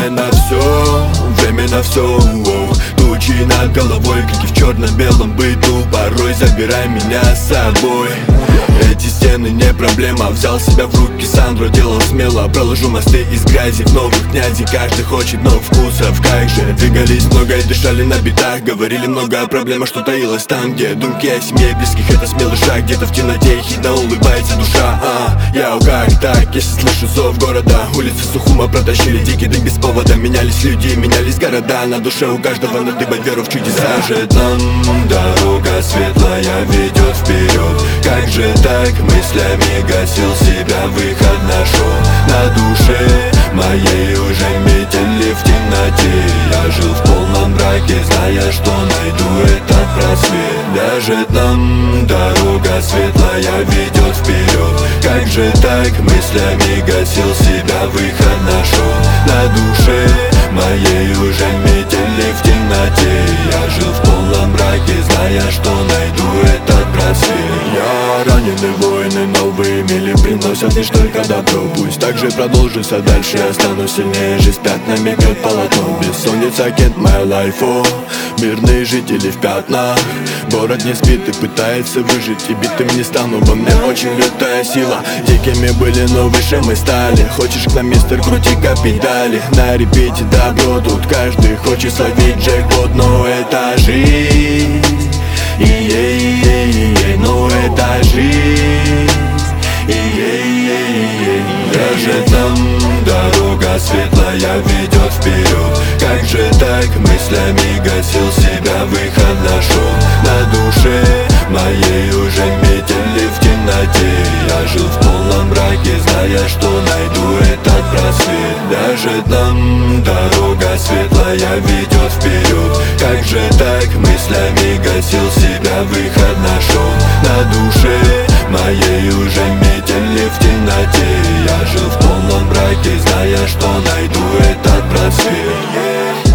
время на все, время на все. Тучи над головой, крики в черно-белом быту, порой забирай меня с собой. Эти стены не проблема, взял себя в руки, Сандро делал смело. Проложу мосты из грязи в новых князей, каждый хочет новых вкусов. Как же двигались много и дышали на битах, говорили много о проблемах, что таилось там, где думки о семье и близких. Это смелый шаг, где-то в темноте ехидно улыбается душа. Яу, как так, если слышу зов города, улицы Сухума протащили дикий дым без повода. Менялись люди, менялись города, на душе у каждого надыбать веру в чудеса. Как же нам дорога светлая ведет вперед, как же так мыслями гасил себя, выход нашел. На душе моей уже метели в темноте, я жил в полном мраке, зная, что найду этот просвет. Даже нам дорога светлая ведет вперед, как же так мыслями гасил себя, выход нашел. На душе моей уже метели в темноте, я жил в полном мраке, зная, что найду этот просвет. Я раненый, воины новые мили приносят лишь только добро. Пусть так же продолжится дальше, я стану сильнее, жизнь пятнами бьет полотно. Бессонница can't my life, мирные жители в пятнах. Город не спит и пытается выжить, и битым не стану, во мне очень лютая сила. Дикими были, но выше мы стали. Хочешь к нам, мистер, крути-ка педали. На репите добро, тут каждый хочет словить джекпот, но это жизнь. Но это жизнь. Даже там дорога светлая ведет вперед, как же так мыслями гасил себя, выход нашел. На душе моей уже метели в темноте, я жил в полном мраке, зная, что найду этот просвет. Даже там дорога светлая ведет вперед, как же так мыслями гасил себя, выход нашел. На душе моей уже метели в темноте, я жил в полном мраке, зная, что найду этот просвет.